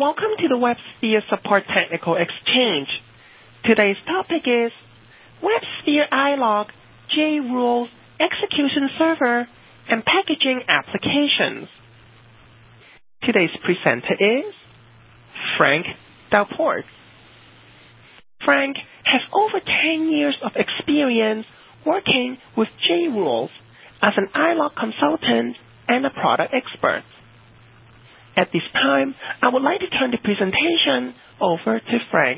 Welcome to the WebSphere Support Technical Exchange. Today's topic is WebSphere iLog, JRules, Execution Server, and Packaging Applications. Today's presenter is Frank Dalport. Frank has over 10 years of experience working with JRules as an iLog consultant and a product expert. At this time, I would like to turn the presentation over to Frank.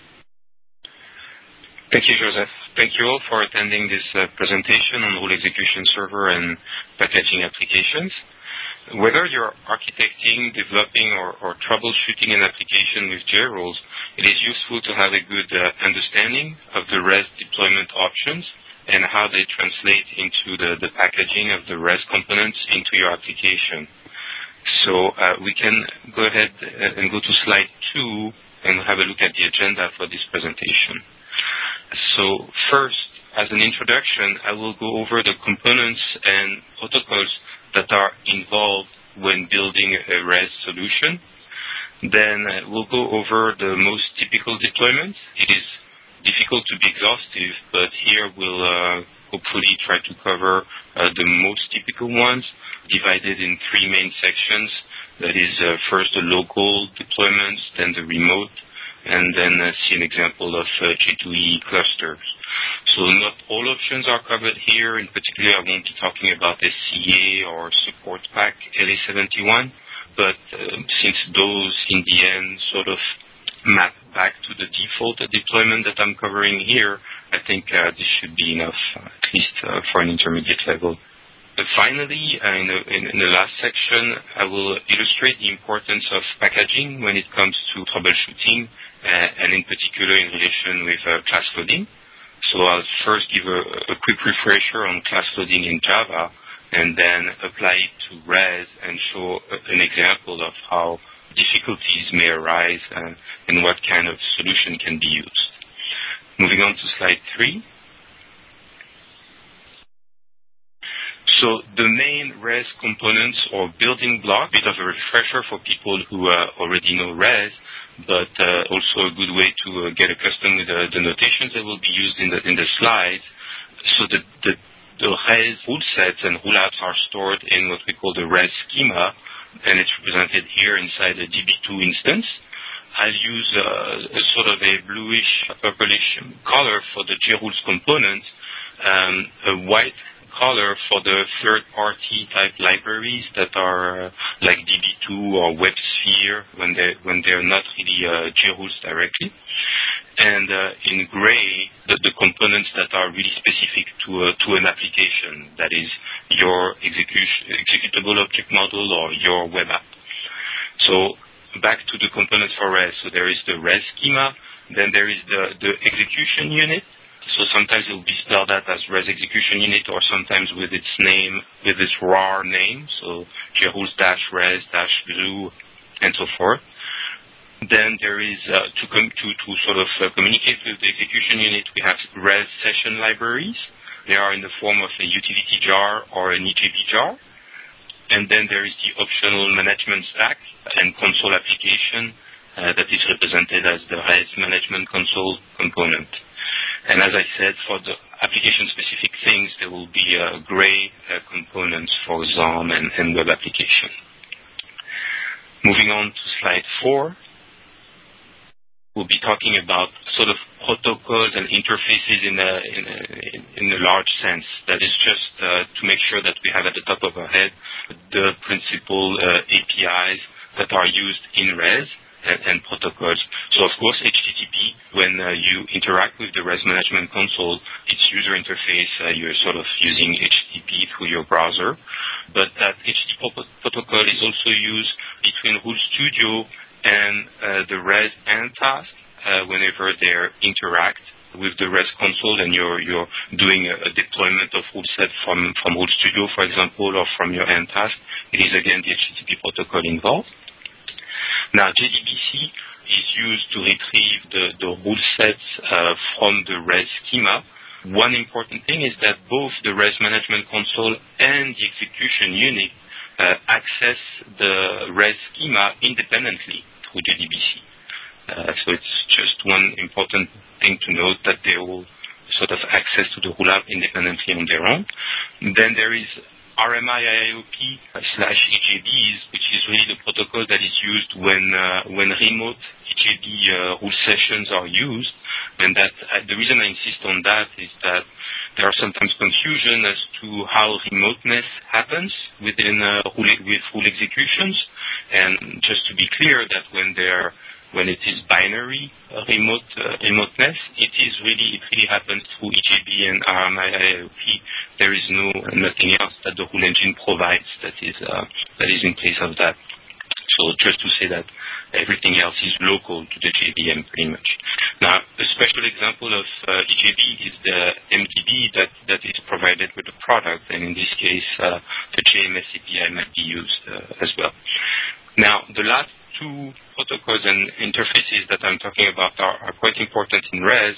Thank you, Joseph. Thank you all for attending this presentation on Rule Execution Server and Packaging Applications. Whether you're architecting, developing, or troubleshooting an application with JRules, it is useful to have a good understanding of the REST deployment options and how they translate into the packaging of the REST components into your application. So we can go ahead and go to slide 2 and have a look at the agenda for this presentation. So first, as an introduction, I will go over the components and protocols that are involved when building a REST solution. Then we'll go over the most typical deployments. It is difficult to be exhaustive, but here we'll hopefully try to cover the most typical ones, divided in 3 main sections. That is first the local deployments, then the remote, and then see an example of J2EE clusters. So not all options are covered here. In particular, I won't be talking about SCA or Support Pack LA71, but since those in the end sort of map back to the default deployment that I'm covering here, I think this should be enough, at least for an intermediate level. Finally, in the last section, I will illustrate the importance of packaging when it comes to troubleshooting, and in particular in relation with class loading. So I'll first give a quick refresher on class loading in Java, and then apply it to RES and show an example of how difficulties may arise and what kind of solution can be used. Moving on to slide 3. So the main RES components or building block, bit of a refresher for people who already know RES, but also a good way to get accustomed with the notations that will be used in the slides. So the RES rule sets and rule apps are stored in what we call the RES schema, and it's represented here inside the DB2 instance. I'll use a sort of a bluish, purplish color for the JRules components, a white color for the third-party type libraries that are like DB2 or WebSphere when they're not really JRules directly, and in gray the components that are really specific to an application, that is your executable object model or your web app. So back to the components for RES. So there is the RES schema, then there is the execution unit. So sometimes it will be spelled out as RES execution unit, or sometimes with its name, with its RAR name, so JRules-res-glue, and so forth. Then there is, to sort of communicate with the execution unit, we have RES session libraries. They are in the form of a utility jar or an EJB jar. And then there is the optional management stack and console application that is represented as the RES management console component. And as I said, for the application-specific things, there will be gray components for XAMPP and web application. Moving on to slide 4, we'll be talking about sort of protocols and interfaces in a large sense. That is just to make sure that we have at the top of our head the principal APIs that are used in RES and protocols. So of course, HTTP, when you interact with the RES management console, its user interface, you're sort of using HTTP through your browser. But that HTTP protocol is also used between Rule Studio and the RES and task whenever they interact with the RES console and you're doing a deployment of rule set from Rule Studio, for example, or from your end task. It is again the HTTP protocol involved. Now, JDBC is used to retrieve the rule sets from the RES schema. One important thing is that both the RES management console and the execution unit access the RES schema independently. through JDBC. So it's just one important thing to note, that they all sort of access to the rule app independently on their own. Then there is RMI IIoP/EJBs, which is really the protocol that is used when remote EJB rule sessions are used. And that the reason I insist on that is that there are sometimes confusion as to how remoteness happens with rule executions. And just to be clear, that when it is binary remoteness, it really happens through EJB and RMI IIoP. There is nothing else that the rule engine provides that is in place of that. So just to say that everything else is local to the JVM pretty much. Now, a special example of EJB is the MDB that is provided with the product, and in this case, the JMS API might be used as well. Now, the last two protocols and interfaces that I'm talking about are quite important in REST.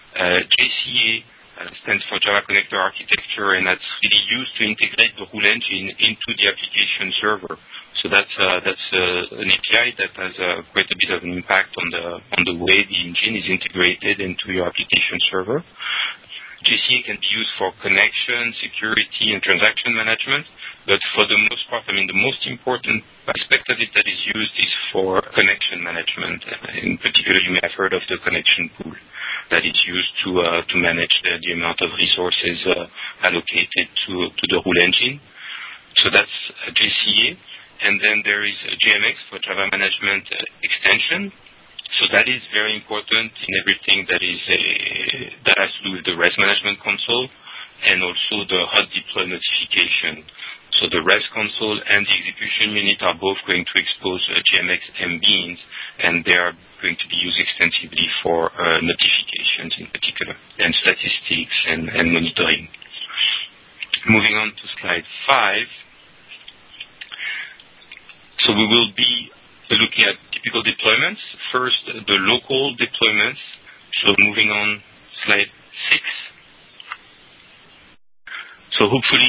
JCA stands for Java Connector Architecture, and that's really used to integrate the rule engine into the application server. So that's an API that has quite a bit of an impact on the way the engine is integrated into your application server. JCA can be used for connection, security, and transaction management, but for the most part, the most important aspect of it that is used is for connection management. In particular, you may have heard of the connection pool that is used to manage the amount of resources allocated to the rule engine. So that's JCA. And then there is JMX for Java Management Extension. So that is very important in everything that has to do with the REST Management Console and also the hot deploy notification. So the REST console and the execution unit are both going to expose JMX MBeans, and they are going to be used extensively for notifications in particular, and statistics and monitoring. Moving on to slide 5. So we will be looking at typical deployments. First, the local deployments. So moving on, slide 6. So hopefully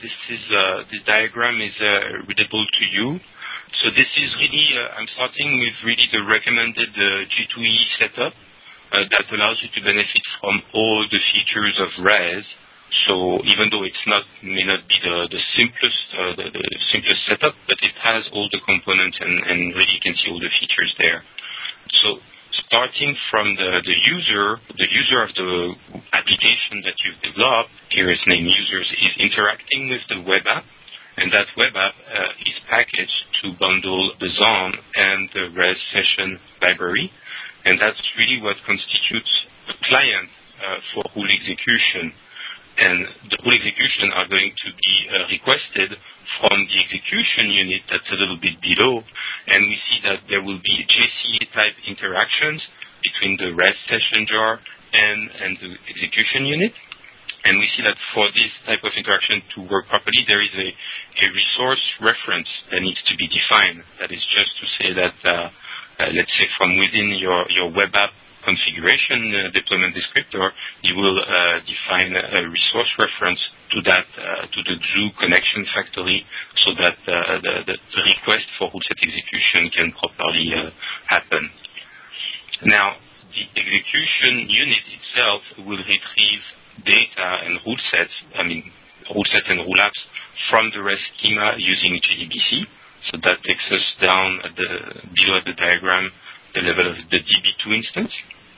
this diagram is readable to you. So this is really, I'm starting with really the recommended G2E setup that allows you to benefit from all the features of REST. So even though may not be the simplest setup, but it has all the components and really you can see all the features there. So starting from the user of the application that you've developed, here is named users, is interacting with the web app, and that web app is packaged to bundle the ZON and the REST session library, and that's really what constitutes a client for rule execution. And the rule execution are going to be requested from the execution unit that's a little bit below, and we see that there will be JCA-type interactions between the REST session jar and the execution unit. And we see that for this type of interaction to work properly, there is a resource reference that needs to be defined. That is just to say that, let's say from within your web app configuration deployment descriptor, you will define a resource reference to the Zoo connection factory, so that the request for rule set execution can properly happen. Now, the execution unit itself will retrieve data and rule sets and rule apps from the REST schema using JDBC. So that takes us down below the diagram, the level of the DB2 instance.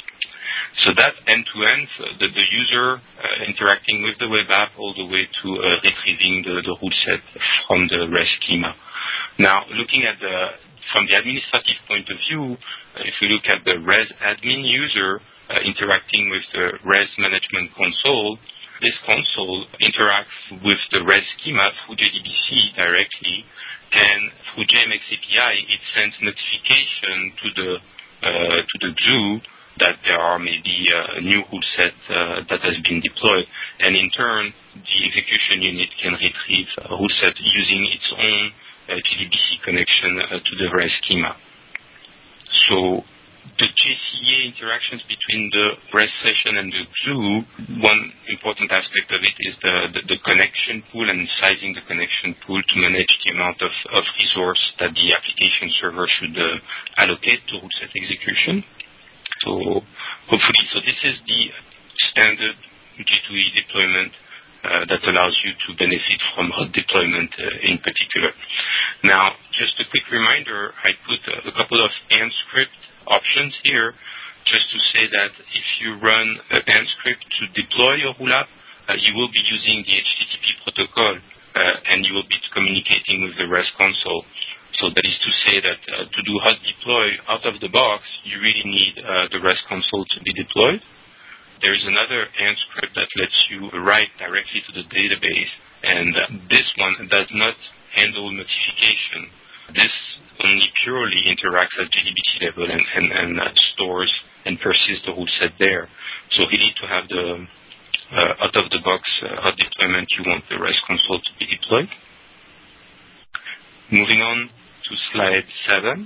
So that end-to-end, the user interacting with the web app all the way to retrieving the rule set from the REST schema. Now, looking at from the administrative point of view, if we look at the REST admin user interacting with the REST management console, this console interacts with the REST schema through JDBC directly, and through JMX API, it sends notification to the Zoo that there are maybe a new rule set that has been deployed, and in turn, the execution unit can retrieve a rule set using its own JDBC connection to the REST schema. So the JCA interactions between the REST session and the XOO, one important aspect of it is the connection pool and sizing the connection pool to manage the amount of resource that the application server should allocate to rule set execution. So hopefully, this is the standard J2EE deployment that allows you to benefit from hot deployment in particular. Now, just a quick reminder, I put a couple of AND script options here just to say that if you run an AND script to deploy your rule app, you will be using the HTTP protocol and you will be communicating with the REST console. So that is to say that to do hot deploy out of the box, you really need the REST console to be deployed. There is another AND script that lets you write directly to the database, and this one does not handle notification. This only purely interacts at JDBC level and stores and persists the rule set there. So you need to have the out-of-the-box hot deployment. You want the REST console to be deployed. Moving on to slide 7.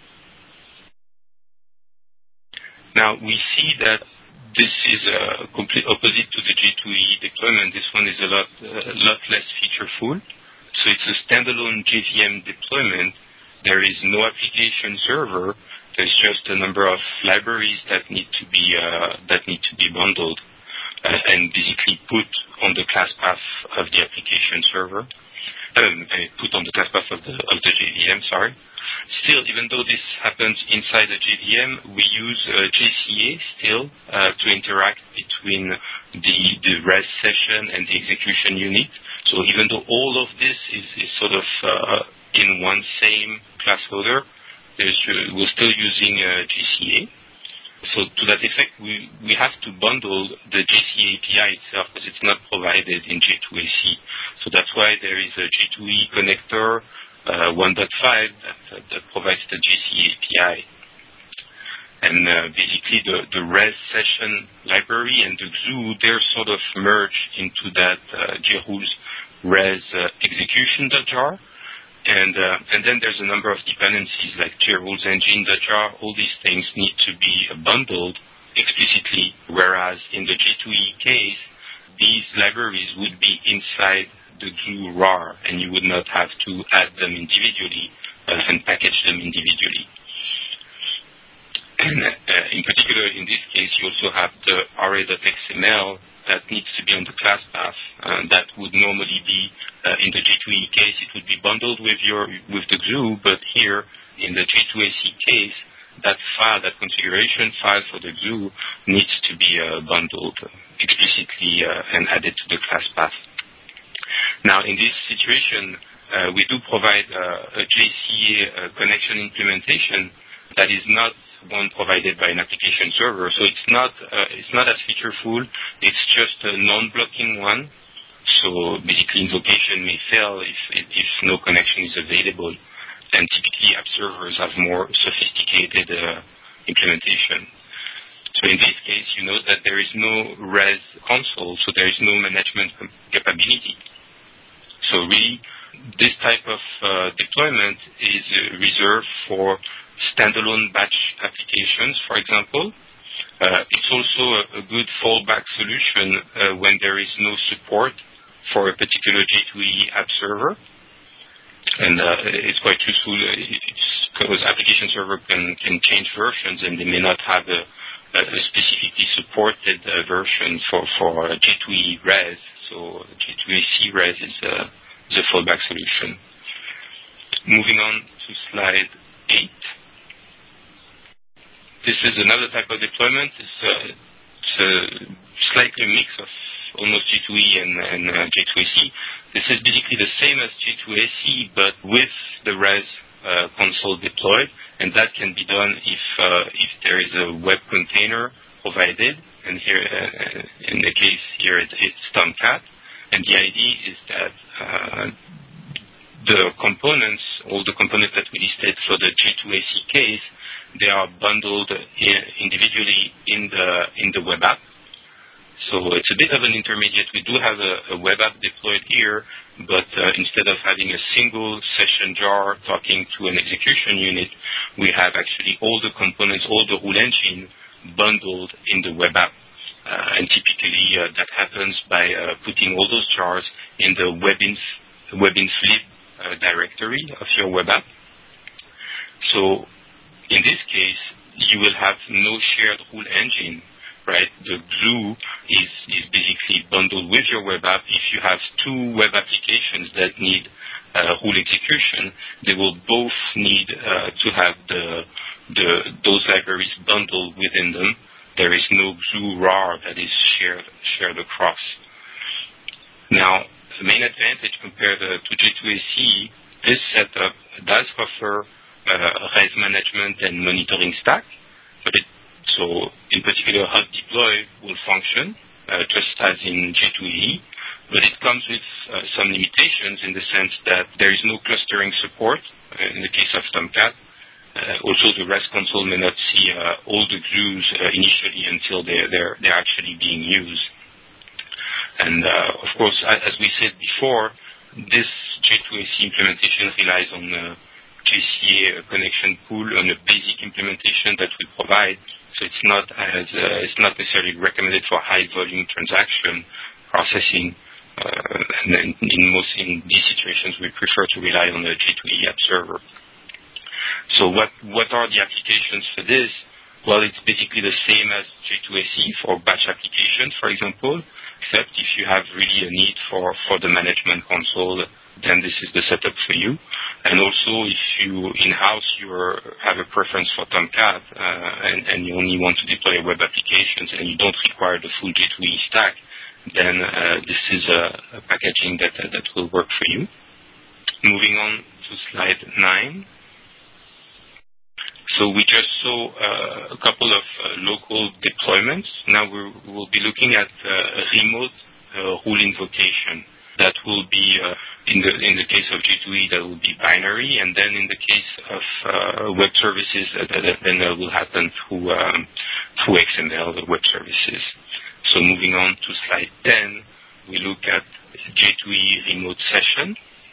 Now we see that this is a complete opposite to the J2EE deployment. This one is a lot less featureful. So it's a standalone JVM deployment. There is no application server. There's just a number of libraries that need to be bundled and basically put on the class path of the application server. Put on the class path of the JVM. Sorry. Still, even though this happens inside the JVM, we use JCA still to interact between the REST session and the execution unit. So even though all of this is sort of in one same class holder, we're still using JCA. So to that effect, we have to bundle the JCA API itself because it's not provided in J2AC. So that's why there is a J2EE connector 1.5 that provides the JCA API. And basically the REST session library and the XOO, they're sort of merged into that JRules res execution.jar. And then there's a number of dependencies like JRules engine.jar. All these things need to be bundled explicitly, whereas in the J2EE case, these libraries would be inside the XOO RAR, and you would not have to add them individually and package them individually. And in particular, in this case, you also have the array.xml that needs to be on the class path. That would normally be, in the J2EE case, it would be bundled with the XOO, but here, in the J2AC case, that file, that configuration file for the XOO needs to be bundled explicitly and added to the class path. Now, in this situation, we do provide a JCA connection implementation that is not one provided by an application server. So it's not as featureful. It's just a non-blocking one. So basically, invocation may fail if no connection is available. And typically, app servers have more sophisticated implementation. So in this case, you note that there is no RES console, so there is no management capability. So really, this type of deployment is reserved for standalone batch applications, for example. It's also a good fallback solution when there is no support for a particular J2EE app server. And it's quite useful because application server can change versions and they may not have a specifically supported version for J2EE res. So J2AC res is a fallback solution. Moving on to slide 8. This is another type of deployment. It's a slightly mix of almost J2EE and J2AC. This is basically the same as J2AC, but with the res console deployed, and that can be done if there is a web container provided. And here, in the case here, it's Tomcat. And the idea is that the components, all the components that we listed for the J2AC case, they are bundled individually in the web app. So it's a bit of an intermediate. We do have a web app deployed here, but instead of having a single session jar talking to an execution unit, we have actually all the components, all the rule engine bundled in the web app. And typically that happens by putting all those jars in the webinf lib directory of your web app. So in this case, you will have no shared rule engine, right? The glue is basically bundled with your web app. If you have two web applications that need rule execution, they will both need to have those libraries bundled within them. There is no glue RAR that is shared across. Now, the main advantage compared to J2AC, this setup does offer res management and monitoring stack, so in particular, Hot Deploy will function just as in J2EE, but it comes with some limitations in the sense that there is no clustering support in the case of Tomcat. Also, the REST console may not see all the glues initially until they're actually being used. And of course, as we said before, this J2AC implementation relies on JCA connection pool on a basic implementation that we provide. So it's not necessarily recommended for high volume transaction processing. And in these situations, we prefer to rely on the J2EE app server. So what are the applications for this? Well, it's basically the same as J2AC for batch applications, for example, except if you have really a need for the management console, then this is the setup for you. And also, if you in-house have a preference for Tomcat and you only want to deploy web applications and you don't require the full J2EE stack, then this is a packaging that will work for you. Moving on to slide 9. So we just saw a couple of local deployments. Now we will be looking at remote rule invocation. That will be, in the case of J2EE, that will be binary, and then in the case of web services, then that will happen through XML web services. So moving on to slide 10, we look at J2EE remote session.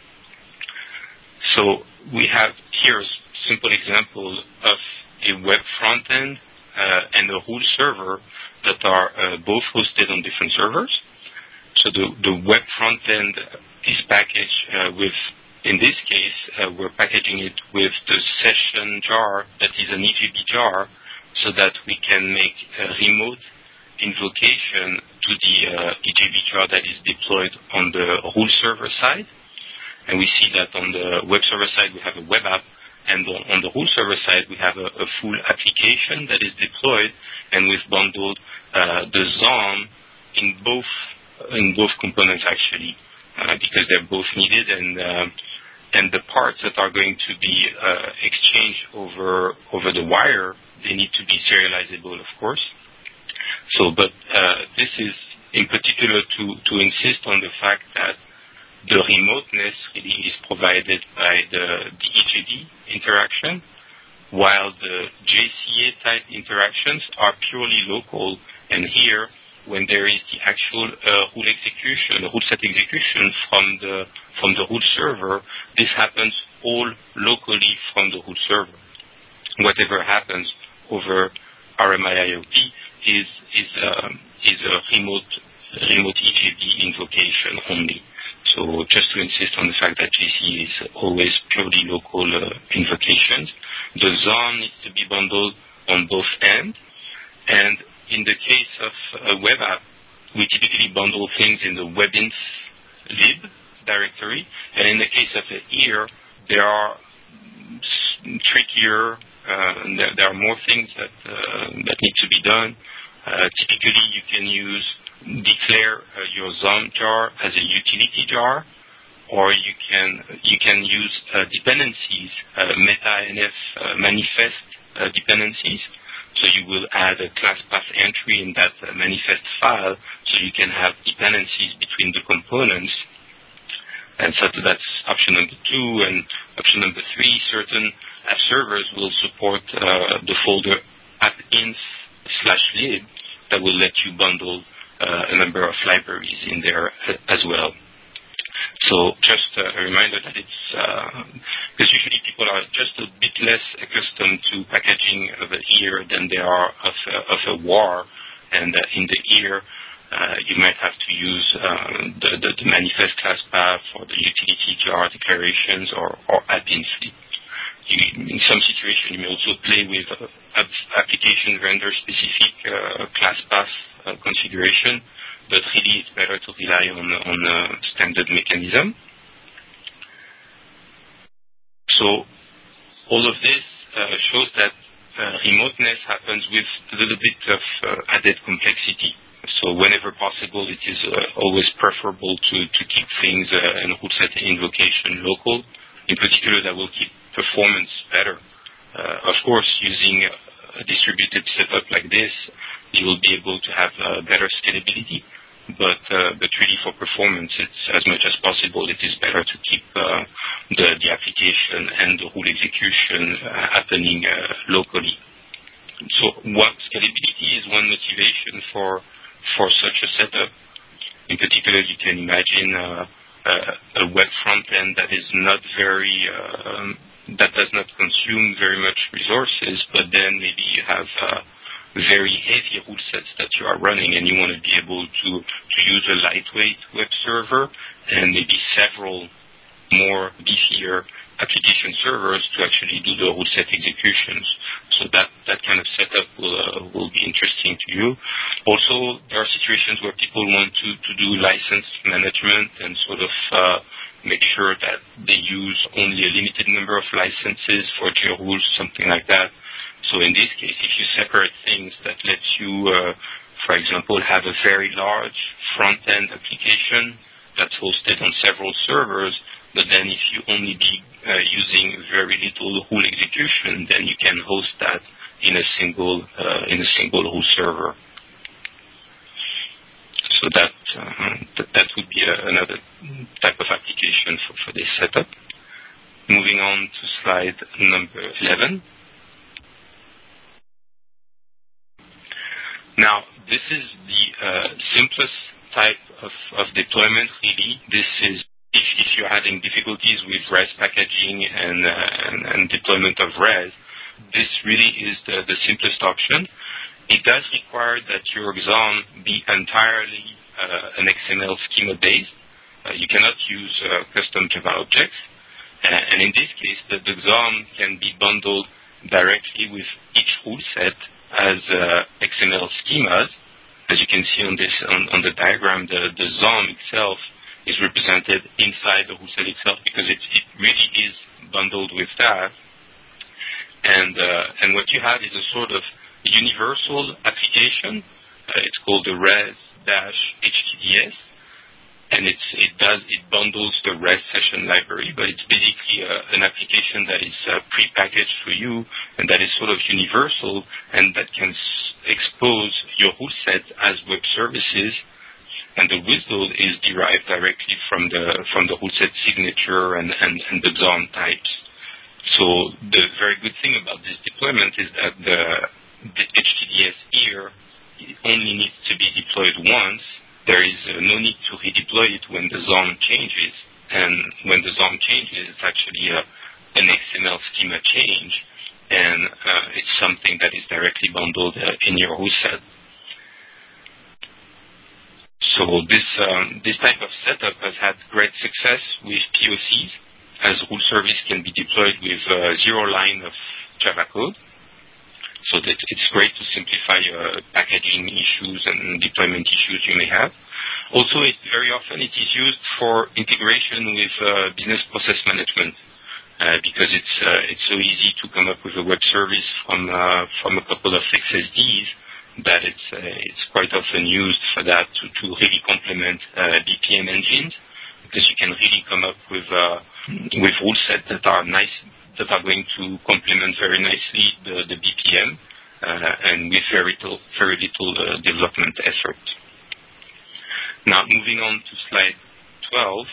So we have here a simple example of a web front end and a rule server that are both hosted on different servers. So the web front end is packaged with, in this case, we're packaging it with the session jar that is an EJB jar so that we can make a remote invocation to the EJB jar that is deployed on the rule server side. And we see that on the web server side, we have a web app. And on the rule server side, we have a full application that is deployed, and we've bundled the ZOM in both components actually, because they're both needed, and the parts that are going to be exchanged over the wire, they need to be serializable, of course. So, but this is in particular to insist on the fact that the remoteness really is provided by the EJB interaction, while the JCA type interactions are purely local. And here, when there is the actual rule set execution from the rule server, this happens all locally from the rule server. Whatever happens over RMI IoT is a remote EJB invocation only. So just to insist on the fact that JCA is always purely local invocations. The ZOM needs to be bundled on both ends. And in the case of a web app, we typically bundle things in the webinf lib directory. And in the case of an EAR, there are trickier, there are more things that need to be done. Typically, you can declare your ZOM jar as a utility jar, or you can use dependencies, meta-NF manifest dependencies. So you will add a class path entry in that manifest file, so you can have dependencies between the components. And so that's option number 2. And option number 3, certain app servers will support the folder appinf/lib that will let you bundle a number of libraries in there as well. So just a reminder that it's, because usually people are just a bit less accustomed to packaging of the ear than they are of a WAR, and in the ear you might have to use the manifest class path or the utility jar declarations or AppInfly. In some situations, you may also play with application vendor-specific class path configuration, but really it's better to rely on a standard mechanism. So all of this shows that remoteness happens with a little bit of added complexity. So whenever possible, it is always preferable to keep things and root set invocation local. In particular, that will keep performance better. Of course, using a distributed setup like this, you will be able to have better scalability. But really for performance, it's as much as possible, it is better to keep the application and the rule execution happening locally. So scalability is one motivation for such a setup. In particular, you can imagine a web front end that is not that does not consume very much resources, but then maybe you have very heavy rule sets that you are running, and you want to be able to use a lightweight web server and maybe several more beefier application servers to actually do the rule set executions. So that kind of setup will be interesting to you. Also, there are situations where people want to do license management and sort of make sure that they use only a limited number of licenses for JRules, something like that. So in this case, if you separate things, that lets you, for example, have a very large front-end application that's hosted on several servers, but then if you only be using very little rule execution, then you can host that in a single rule server. So that would be another type of application for this setup. Moving on to slide number 11. Now, this is the simplest type of deployment, really. This is if you're having difficulties with REST packaging and deployment of REST, this really is the simplest option. It does require that your XOM be entirely an XML schema based. You cannot use custom Java objects. And in this case, the XOM can be bundled directly with each rule set as XML schemas. As you can see on the diagram, the XOM itself is represented inside the rule set itself because it really is bundled with that. And what you have is a sort of universal application. It's called the res-htds, and it bundles the res session library, but it's basically an application that is pre-packaged for you and that is sort of universal and that can expose your rule set as web services, and the WSDL is derived directly from the rule set signature and the XOM types. So the very good thing about this deployment is that the HTTPS here only needs to be deployed once. There is no need to redeploy it when the XOM changes. And when the XOM changes, it's actually an XML schema change, and it's something that is directly bundled in your rule set. So this type of setup has had great success with POCs, as rule service can be deployed with 0 line of Java code. So that it's great to simplify packaging issues and deployment issues you may have. Also, very often it is used for integration with business process management because it's so easy to come up with a web service from a couple of XSDs that it's quite often used for that to really complement BPM engines, because you can really come up with rule sets that are nice, that are going to complement very nicely the BPM and with very little development effort. Now, moving on to slide 12.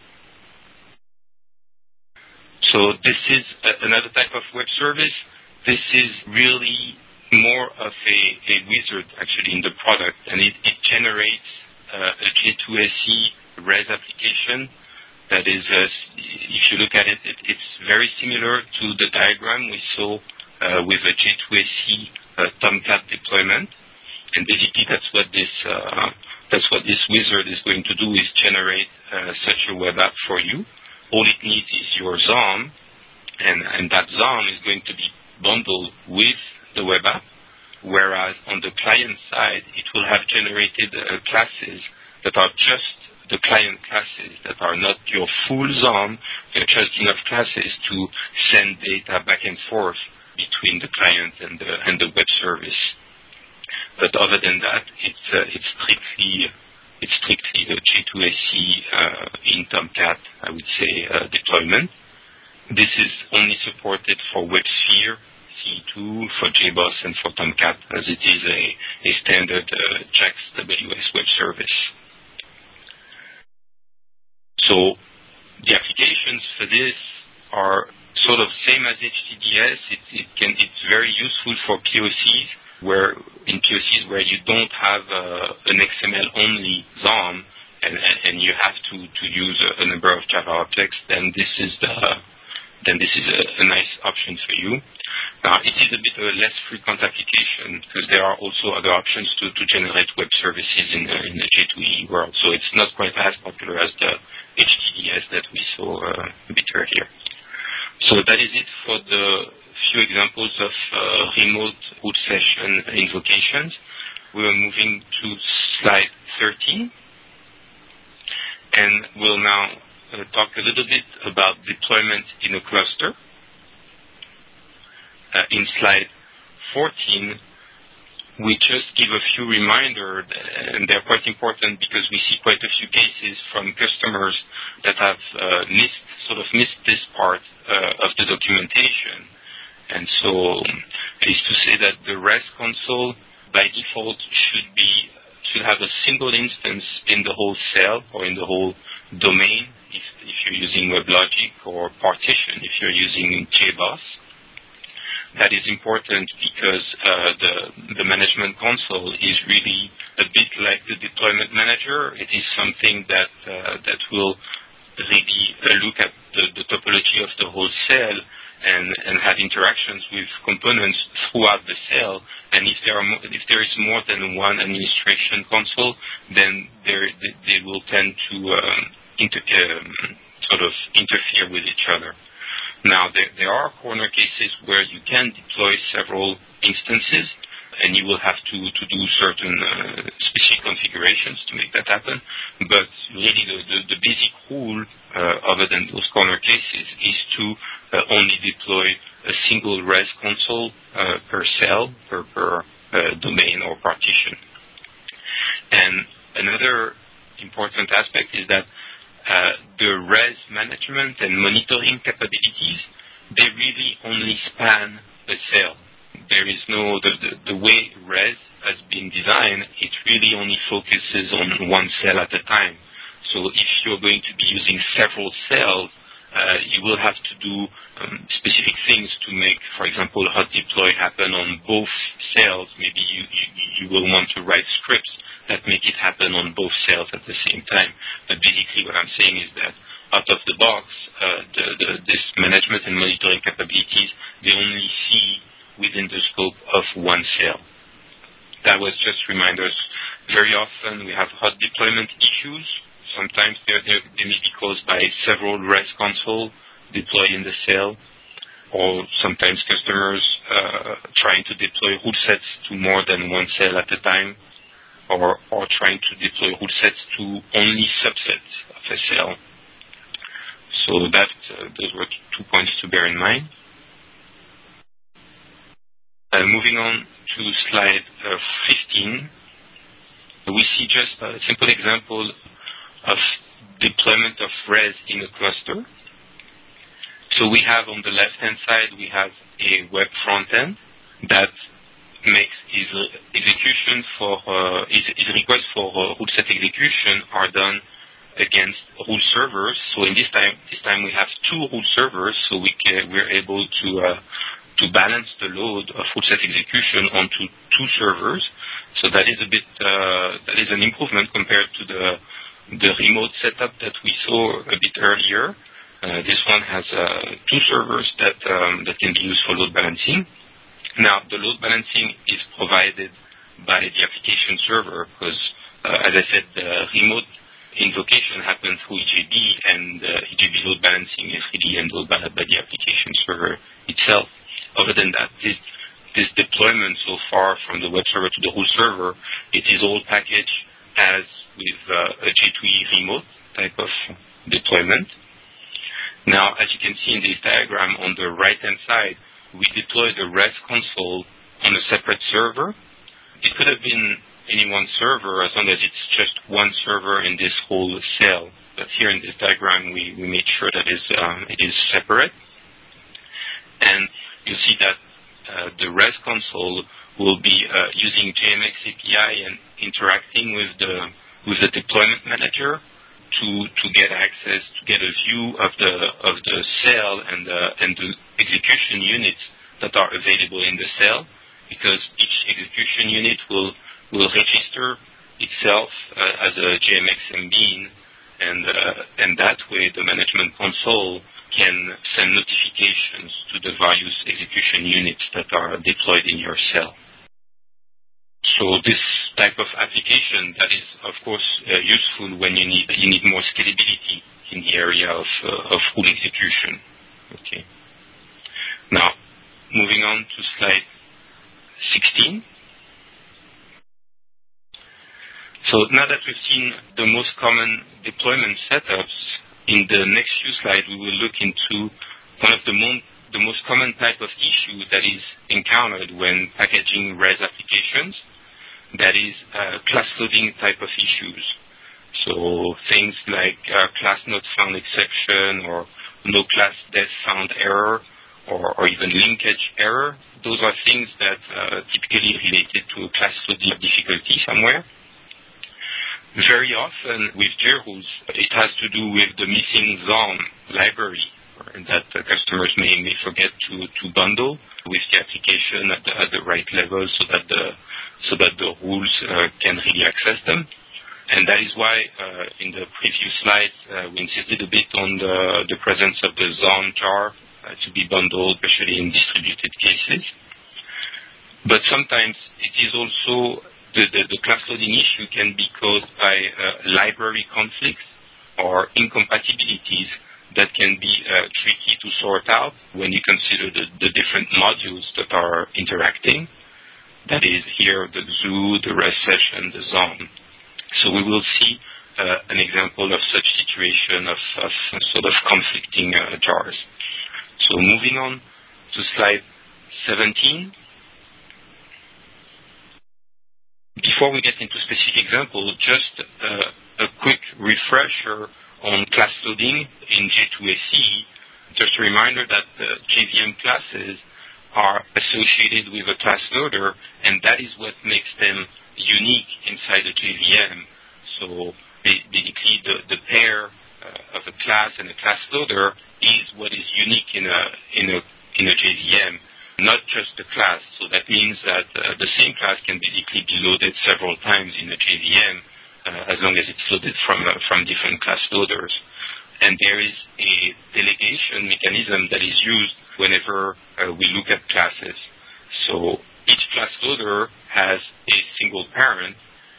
So this is another type of web service. This is really more of a wizard, actually, in the product, and it generates a J2SE REST application that is, if you look at it, it's very similar to the diagram we saw with a J2SE Tomcat deployment. And basically, that's what this wizard is going to do, is generate such a web app for you. All it needs is your ZOM, and that ZOM is going to be bundled with the web app, whereas on the client side, it will have generated classes that are just the client classes, that are not your full ZOM. They're just enough classes to send data back and forth between the client and the web service. But other than that, it's strictly the J2SE in Tomcat, I would say, deployment. This is only supported for WebSphere CE2, for JBoss, and for Tomcat, as it is a standard JAX WS web service. So the applications for this are sort of same as HTTPS. It's very useful for POCs, where you don't have an XML only ZOM and you have to use a number of Java objects. Then this is a nice option for you. Now, it is a bit of a less frequent application because there are also other options to generate web services in the J2EE world. So it's not quite as popular as the HTTPS that we saw a bit earlier. So that is it for the few examples of remote root session invocations. We are moving to slide 13. And we'll now talk a little bit about deployment in a cluster. In slide 14, we just give a few reminders, and they're quite important because we see quite a few cases from customers that have missed this part of the documentation. And so it is to say that the REST console by default should have a single instance in the whole cell or in the whole domain if you're using WebLogic, or partition if you're using JBoss. That is important because the management console is really a bit like the deployment manager. It is something that will really look at the topology of the whole cell and have interactions with components throughout the cell. And if there is more than one administration console, then they will tend to sort of interfere with each other. Now, there are corner cases where you can deploy several instances, and you will have to do certain specific configurations to make that happen. But really, the basic rule, other than those corner cases, is to only deploy a single REST console per cell, per domain or partition. And another important aspect is that the RES management and monitoring capabilities, they really only span a cell. There is no, the way RES has been designed, it really only focuses on one cell at a time. So if you're going to be using several cells, you will have to do specific things to make, for example, hot deploy happen on both cells. Maybe you will want to write scripts that make it happen on both cells at the same time. But basically what I'm saying is that out of the box, this management and monitoring capabilities, they only see within the scope of one cell. That was just reminders. Very often we have hot deployment issues. Sometimes they may be caused by several REST console deployed in the cell, or sometimes customers trying to deploy root sets to more than one cell at a time, or trying to deploy root sets to only subsets of a cell. So those were 2 points to bear in mind. Moving on to slide 15, we see just a simple example of deployment of RES in a cluster. So we have on the left-hand side, we have a web front-end that makes his execution his request for root set execution are done against root servers. So in this time we have two root servers, so we're able to balance the load of root set execution onto two servers. So that is that is an improvement compared to the remote setup that we saw a bit earlier. This one has two servers that can be used for load balancing. Now, the load balancing is provided by the application server because, as I said, the remote invocation happens through EJB, and EJB load balancing is really handled by the application server itself. Other than that, this deployment so far from the web server to the whole server, it is all packaged as with a J2E remote type of deployment. Now, as you can see in this diagram on the right-hand side, we deploy the REST console on a separate server. It could have been any one server as long as it's just one server in this whole cell. But here in this diagram, we made sure that it is separate. And you see that the REST console will be using JMX API and interacting with the deployment manager to get access, to get a view of the cell and the execution units that are available in the cell, because each execution unit will register itself as a JMX bean, and that way the management console can send notifications to the various execution units that are deployed in your cell. So this type of application that is, of course, useful when you need more scalability in the area of full execution. Okay. Now, moving on to slide 16. So now that we've seen the most common deployment setups, in the next few slides we will look into one of the most common type of issue that is encountered when packaging REST applications. That is class loading type of issues. So things like class not found exception, or no class def found error, or even linkage error. Those are things that typically related to a class loading difficulty somewhere. Very often with JRules, it has to do with the missing ZON library, and that customers may forget to bundle with the application at the right level so that the rules can really access them. And that is why in the previous slides we insisted a bit on the presence of the ZON jar to be bundled, especially in distributed cases. But sometimes it is also the class loading issue can be caused by library conflicts or incompatibilities that can be tricky to sort out when you consider the different modules that are interacting. That is here the zoo, the REST session, the ZON. So we will see an example of such situation of sort of conflicting jars. So moving on to slide 17. Before we get into specific examples, just a quick refresher on class loading in J2SE. Just a reminder that the JVM classes are associated with a class loader, and that is what makes them unique inside a JVM. So basically the pair of a class and a class loader is what is unique in a JVM, not just the class. So that means that the same class can basically be loaded several times in a JVM as long as it's loaded from different class loaders. And there is a delegation mechanism that is used whenever we look at classes. So each class loader has a single parent,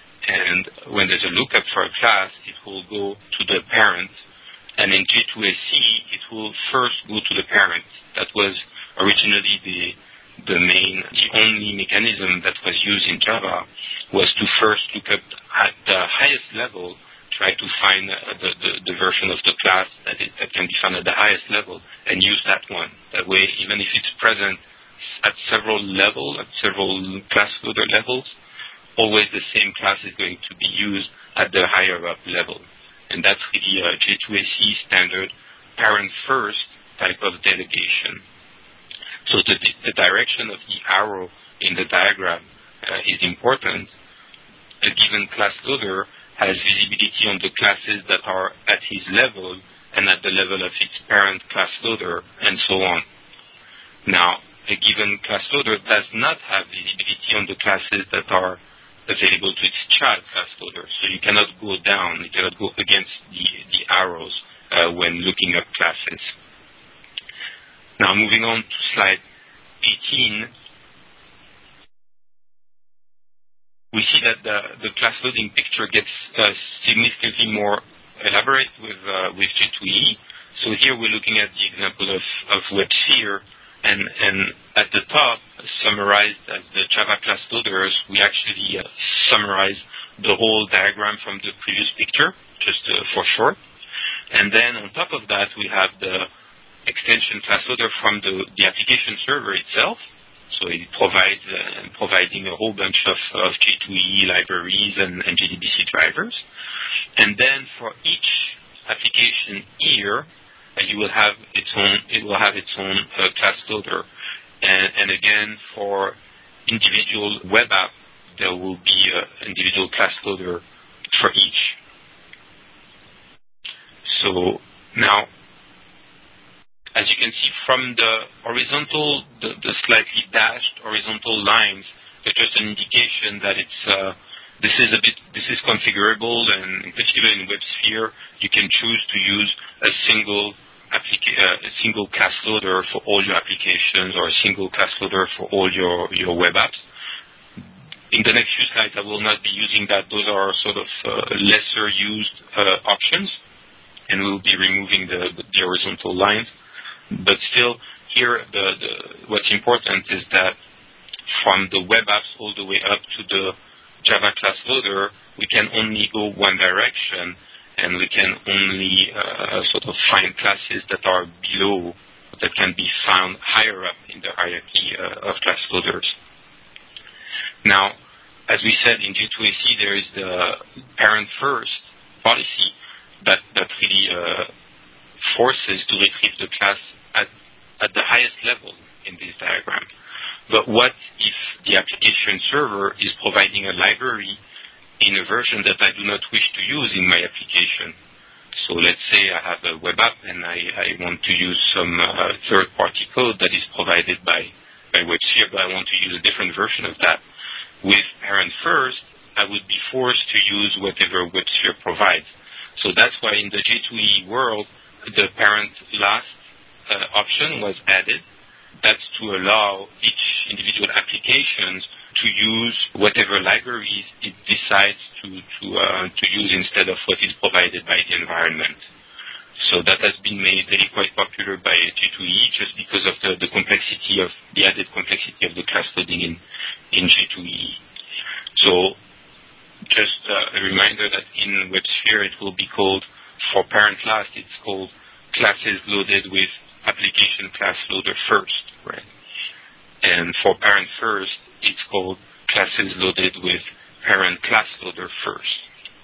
and when there's a lookup for a class, it will go to the parent. And in J2SE, it will first go to the parent. That was originally the only mechanism that was used in Java, was to first look up at the highest level, try to find the version of the class that can be found at the highest level, and use that one. That way, even if it's present at several levels, at several class loader levels, always the same class is going to be used at the higher up level. And that's really a J2SE standard parent first type of delegation. So the direction of the arrow in the diagram is important. A given class loader has visibility on the classes that are at his level and at the level of its parent class loader, and so on. Now, a given class loader does not have visibility on the classes that are available to its child class loader. So you cannot go down, you cannot go against the arrows when looking at classes. Now, moving on to slide 18, that the class loading picture gets significantly more elaborate with J2EE. So here we're looking at the example of WebSphere, and at the top, summarized as the Java class loaders, we actually summarize the whole diagram from the previous picture, just for short. And then on top of that, we have the extension class loader from the application server itself. So it provides providing a whole bunch of J2EE libraries and JDBC drivers. And then for each application here, it will have its own class loader. And again, for individual web app, there will be an individual class loader for each. So now, as you can see from the horizontal, the slightly dashed horizontal lines, they're just an indication that this is configurable, and in particular in WebSphere, you can choose to use a single class loader for all your applications, or a single class loader for all your web apps. In the next few slides, I will not be using that. Those are sort of lesser used options, and we'll be removing the horizontal lines. But still, here, what's important is that from the web apps all the way up to the Java class loader, we can only go one direction, and we can only sort of find classes that are below, that can be found higher up in the hierarchy of class loaders. Now, as we said in J2AC, there is the parent first policy that really forces to retrieve the class at the highest level in this diagram. But what if the application server is providing a library in a version that I do not wish to use in my application? So let's say I have a web app and I want to use some third-party code that is provided by WebSphere, but I want to use a different version of that. With parent first, I would be forced to use whatever WebSphere provides. So that's why in the J2EE world, the parent last option was added. That's to allow each individual applications to use whatever libraries it decides to use instead of what is provided by the environment. So that has been made very quite popular by J2EE just because of the complexity of the added complexity of the class loading in J2EE. So just a reminder that in WebSphere it will be called, for parent last, it's called classes loaded with application class loader first, right? And for parent first, it's called classes loaded with parent class loader first.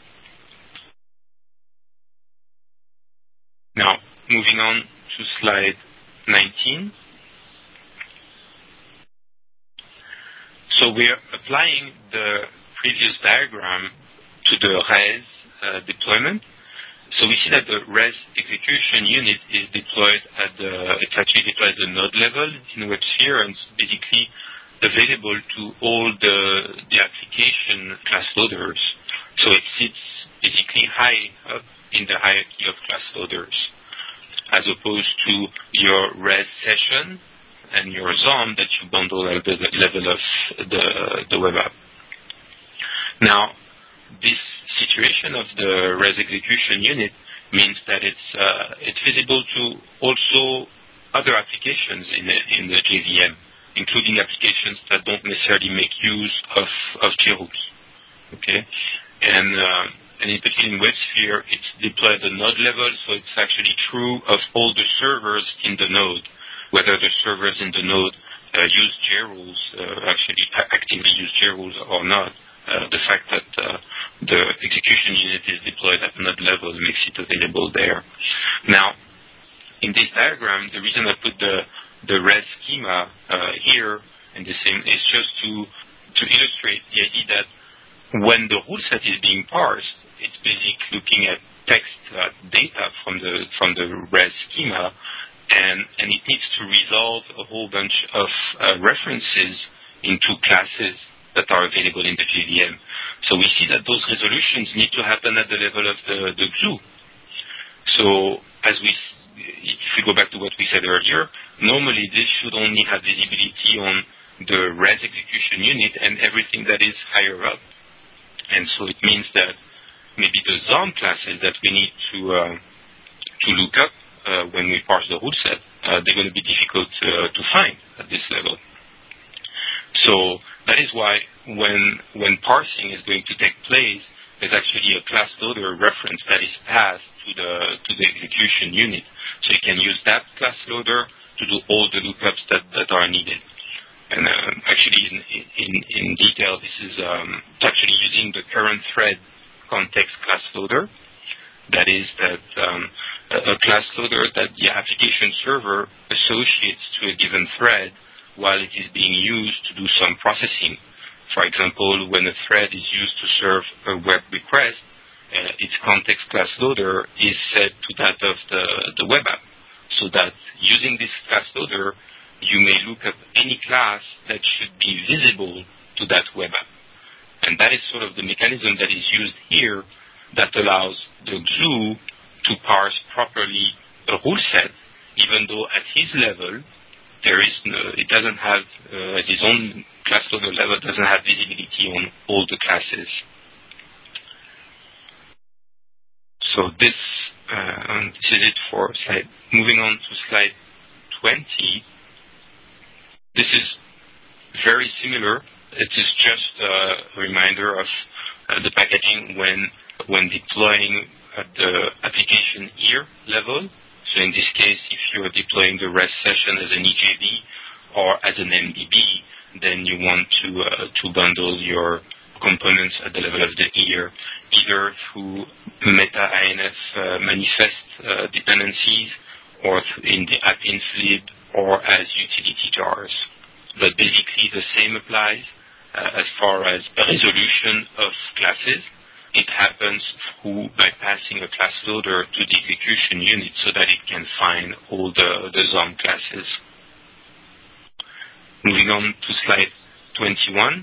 Now, moving on to slide 19. So we're applying the previous diagram to the RES deployment. So we see that the RES execution unit is deployed it's actually deployed at the node level in WebSphere, and it's basically available to all the application class loaders. So it sits basically high up in the hierarchy of class loaders, as opposed to your RES session and your ZOM that you bundle at the level of the web app. Now, this situation of the RES execution unit means that it's visible to also other applications in the JVM, including applications that don't necessarily make use of JRoots. Okay, and in particular in WebSphere, it's deployed at the node level, so it's actually true of all the servers in the node, whether the servers in the node use JRules, actually actively use JRules or not. The fact that the execution unit is deployed at node level makes it available there. Now, in this diagram, the reason I put the RES schema here in the same is just to illustrate the idea that when the rule set is being parsed, it's basically looking at text data from the RES schema, and it needs to resolve a whole bunch of references into classes that are available in the JVM. So we see that those resolutions need to happen at the level of the glue. So if we go back to what we said earlier, normally this should only have visibility on the RES execution unit, and everything that is higher up And so it means that maybe the ZOM classes that we need to look up when we parse the rule set, they're going to be difficult to find at this level. So that is why when parsing is going to take place, there's actually a class loader reference that is passed to the execution unit. So you can use that class loader to do all the lookups that are needed. And actually, in detail, this is actually using the current thread context class loader. That is a class loader that the application server associates to a given thread while it is being used to do some processing. For example, when a thread is used to serve a web request, its context class loader is set to that of the web app, so that using this class loader, you may look up any class that should be visible to that web app. And that is sort of the mechanism that is used here that allows the glue to parse properly a rule set, even though at his level, it doesn't have, at his own class loader level, doesn't have visibility on all the classes. So this is it for slide. Moving on to slide 20. This is very similar. It is just a reminder of the packaging when deploying at the application ear level. So in this case, if you're deploying the REST session as an EJB or as an MDB, then you want to bundle your components at the level of the ear, either through meta-INF manifest dependencies or in the app-inflib or as utility jars. But basically the same applies as far as a resolution of classes. It happens through bypassing a class loader to the execution unit so that it can find all the ZOM classes. Moving on to slide 21.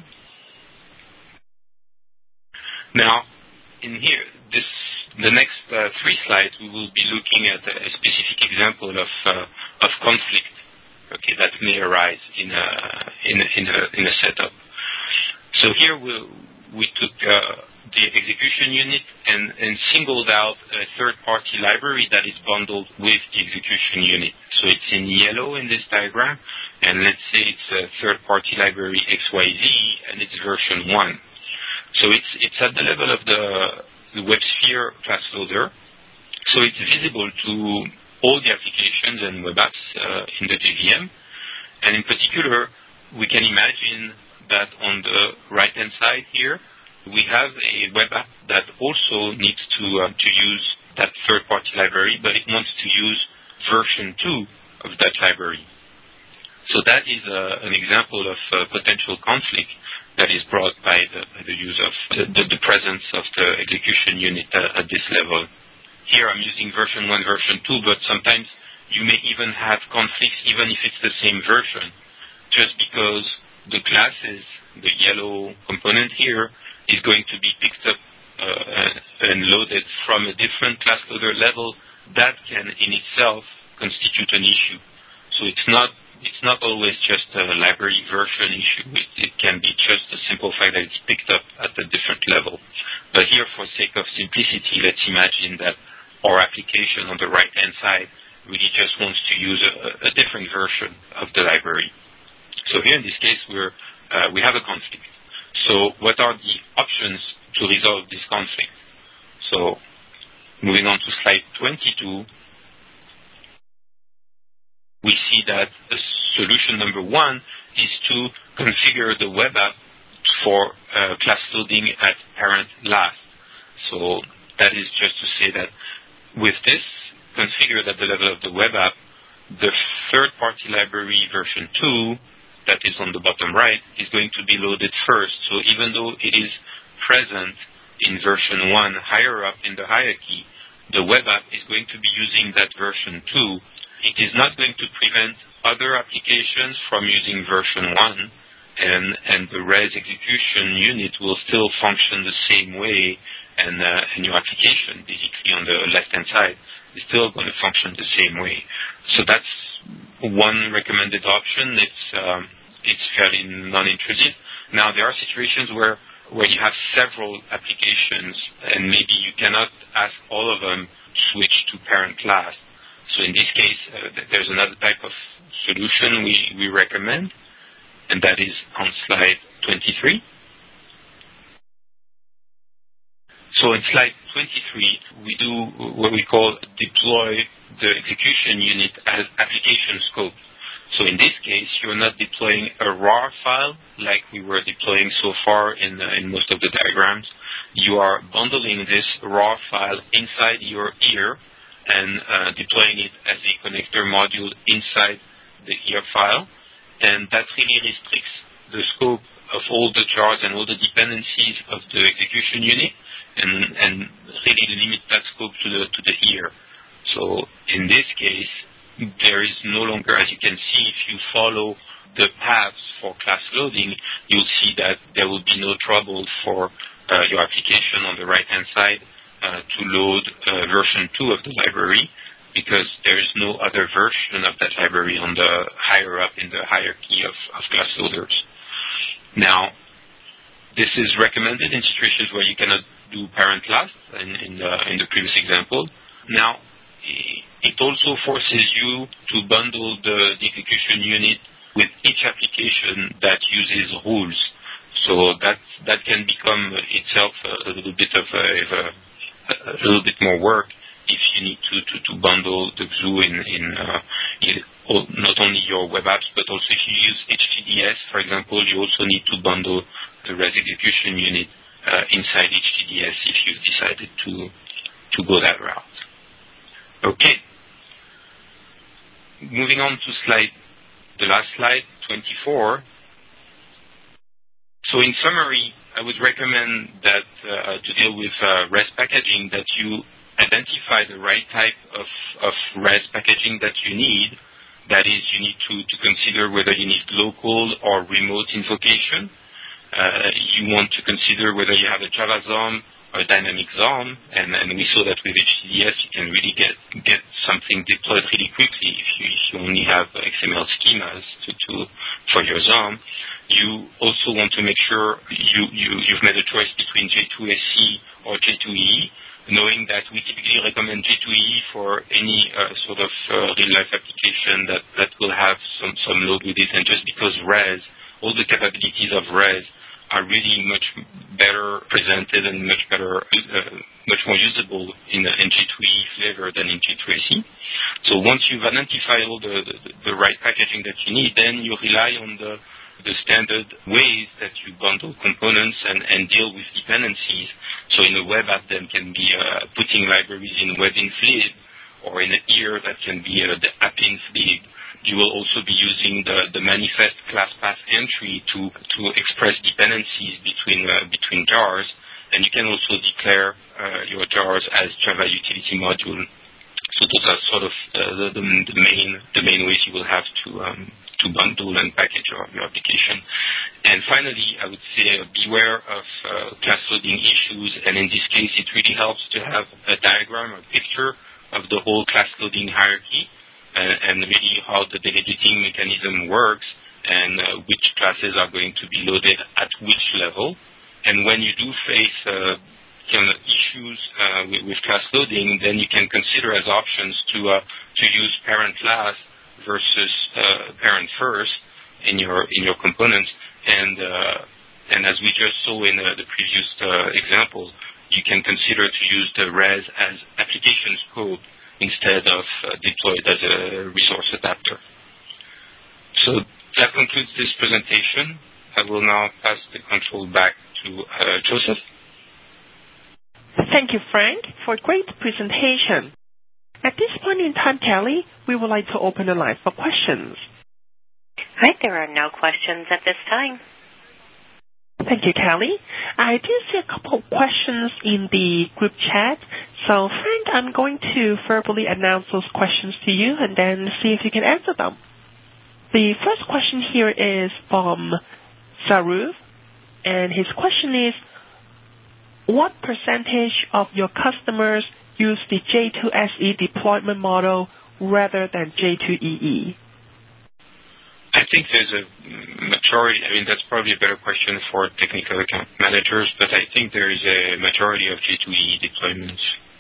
Now, in here, the next three slides, we will be looking at a specific example of conflict, okay, that may arise in a setup. So here we took the execution unit and singled out a third-party library that is bundled with the execution unit. So it's in yellow in this diagram, and let's say it's a third-party library XYZ, and it's version 1. So it's at the level of the WebSphere class loader. So it's visible to all the applications and web apps in the JVM. And in particular, we can imagine that on the right-hand side here, we have a web app that also needs to use that third-party library, but it wants to use version 2 of that library. So that is an example of potential conflict that is brought by the use of the presence of the execution unit at this level. Here I'm using version 1, version 2, but sometimes you may even have conflicts even if it's the same version, just because the classes, the yellow component here, is going to be picked up and loaded from a different class loader level. That can in itself constitute an issue. So it's not always just a library version issue. It can be just a simple fact that it's picked up at a different level. But here, for sake of simplicity, let's imagine that our application on the right-hand side really just wants to use a different version of the library. So here in this case, we have a conflict. So what are the options to resolve this conflict? So moving on to slide 22, we see that the solution number 1 is to configure the web app for class loading at parent last. So that is just to say that with this configured at the level of the web app, the third-party library version 2 that is on the bottom right is going to be loaded first. So even though it is present in version 1 higher up in the hierarchy, the web app is going to be using that version 2. It is not going to prevent other applications from using version 1, and the res execution unit will still function the same way, and your application, basically on the left-hand side, is still going to function the same way. So that's one recommended option. It's fairly non-intrusive. Now, there are situations where where you have several applications and maybe you cannot ask all of them to switch to parent class. So in this case, there's another type of solution we recommend, and that is on slide 23. So in slide 23, we do what we call deploy the execution unit as application scope. So in this case, you're not deploying a RAR file like we were deploying so far in most of the diagrams. You are bundling this RAR file inside your ear and deploying it as a connector module inside the ear file. And that really restricts the scope of all the jars and all the dependencies of the execution unit and really limit that scope to the ear. So in this case, there is no longer, as you can see, if you follow the paths for class loading, you'll see that there will be no trouble for your application on the right-hand side to load version 2 of the library, because there is no other version of that library on the higher up in the hierarchy of class loaders. Now, this is recommended in situations where you cannot do parent class in the previous example. Now, it also forces you to bundle the execution unit with each application that uses rules. So that can become itself a little bit of a little bit more work if you need to bundle the XOO in not only your web apps, but also if you use HTDS, for example, you also need to bundle the REST execution unit inside HTDS if you've decided to go that route. Okay. Moving on to the last slide, 24. So in summary, I would recommend that to deal with REST packaging, that you identify the right type of REST packaging that you need. That is, you need to consider whether you need local or remote invocation. You want to consider whether you have a Java ZOM or a dynamic ZOM, and we saw that with HTDS you can really get something deployed really quickly if you only have XML schemas for your ZOM. You also want to make sure you've made a choice between J2SE or J2EE, knowing that we typically recommend J2EE for any sort of real-life application that will have some load with it, and just because RES, all the capabilities of RES are really much better presented and much more usable in J2EE flavor than in J2SE. So once you've identified all the right packaging that you need, then you rely on the standard ways that you bundle components and deal with dependencies. So in a web app, that can be putting libraries in WebInflib, or in an ear that can be the AppInflib. You will also be using the manifest class path entry to express dependencies between jars, and you can also declare your jars as Java utility module. So those are sort of the main ways you will have to bundle and package your application. And finally, I would say beware of class loading issues, and in this case, it really helps to have a diagram or picture of the whole class loading hierarchy, and really how the delegating mechanism works, and which classes are going to be loaded at which level. And when you do face kind of issues with class loading, then you can consider as options to use parent class versus parent first in your components. And as we just saw in the previous example, you can consider to use the RES as application scope instead of deployed as a resource adapter. So that concludes this presentation. I will now pass the control back to Joseph. Thank you, Frank, for a great presentation. At this point in time, Kelly, we would like to open the line for questions. Right, there are no questions at this time. Thank you, Kelly. I do see a couple of questions in the group chat. So, Frank, I'm going to verbally announce those questions to you and then see if you can answer them. The first question here is from Saruv, and his question is, what percentage of your customers use the J2SE deployment model rather than J2EE? I think there's a majority. I mean, that's probably a better question for technical account managers, but I think there is a majority of J2EE deployments.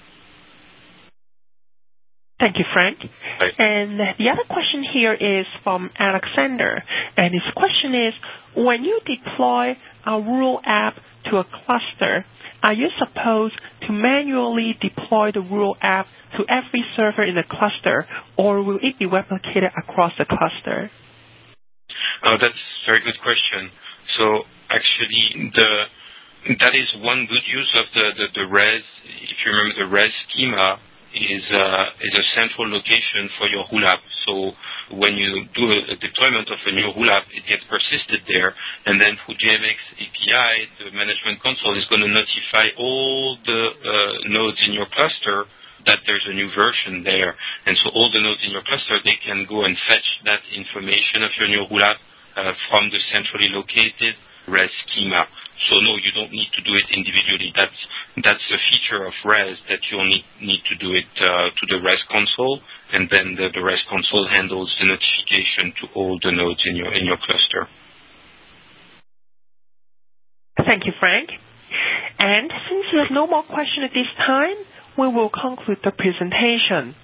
Thank you, Frank. Right. And the other question here is from Alexander. And his question is, when you deploy a rural app to a cluster, are you supposed to manually deploy the rural app to every server in the cluster, or will it be replicated across the cluster? That's a very good question. So actually, that is one good use of the RES. If you remember, the RES schema is a central location for your rule app. So when you do a deployment of a new rule app, it gets persisted there, and then through JMX API, the management console is going to notify all the nodes in your cluster that there's a new version there. And so all the nodes in your cluster, they can go and fetch that information of your new rule app from the centrally located RES schema. So no, you don't need to do it individually. That's a feature of RES that you only need to do it to the RES console, and then the RES console handles the notification to all the nodes in your cluster. Thank you, Frank. And since we have no more questions at this time, we will conclude the presentation.